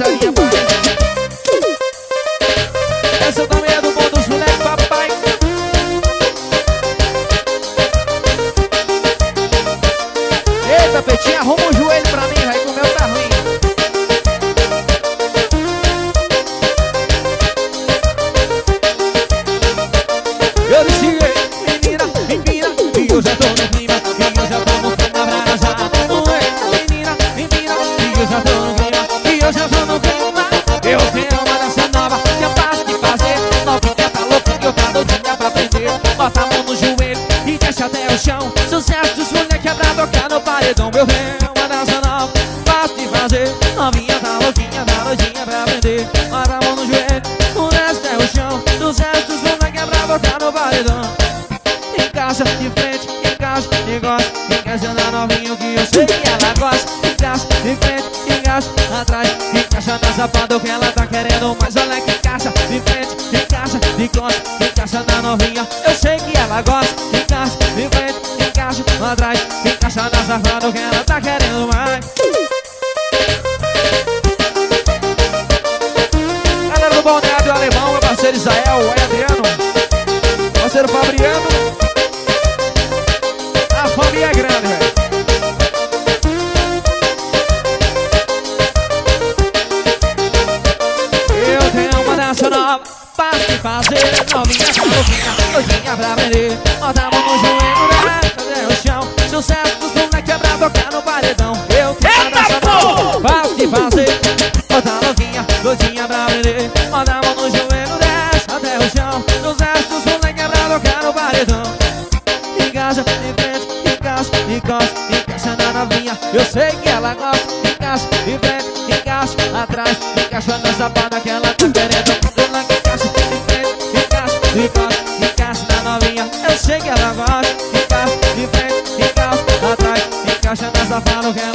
essa minha pai. Essa também é do bom dos moleques, papai. Eita, Petinha, arruma o joelho pra mim, vai, que o meu tá ruim. Eu disse, menina, menina, e eu já tô no clima, e eu já tô no clima pra casar. Menina, menina, e eu já tô no clima, e eu já tô no clima. Eu tenho uma dança nova, que é fácil de fazer. Novinha tá louca, que eu tá doidinha pra aprender. Bota a mão no joelho e desce até o chão. Sucesso dos moleques é pra tocar no paredão. Eu tenho uma dança nova, fácil de fazer. Novinha tá louquinha, tá doidinha pra aprender. Bota a mão no joelho, desce até o chão. Sucesso dos moleques é pra tocar no paredão. Encaixa de frente, encaixa de gosta. Encaixa na novinha que eu sei que ela gosta. Encaixa de frente, encaixa atrás. Encaixa na sapada que ela tá querendo. Mas olha que encaixa de frente, encaixa de costa. Encaixa na novinha, eu sei que ela gosta. Encaixa de frente, encaixa atrás. Encaixa na sapada que ela tá querendo mais. Galera do Balneário Alemão, meu parceiro Israel, o Adriano, parceiro Fabriano. A família é grande, velho. Eu tenho uma dança nova, fácil de fazer. Novinha, louquinha, doidinha pra aprender. Bota a mão no joelho, desce até o chão. Sucesso dos moleques é pra tocar no paredão. Eu tenho uma dança nova, fácil de fazer. Bota a louquinha, doidinha pra aprender. Bota a mão no joelho, desce até o chão. Sucesso dos moleques é pra tocar no paredão. Encaixa de frente, encaixa de costa. Encaixa na novinha, eu sei que ela gosta. Encaixa de frente, encaixa atrás. Encaixa na sapada que ela tá querendo. Encaixa de frente, encaixa de costa. Encaixa na novinha, eu sei que ela gosta. Encaixa de frente, encaixa atrás. Encaixa na sapada que ela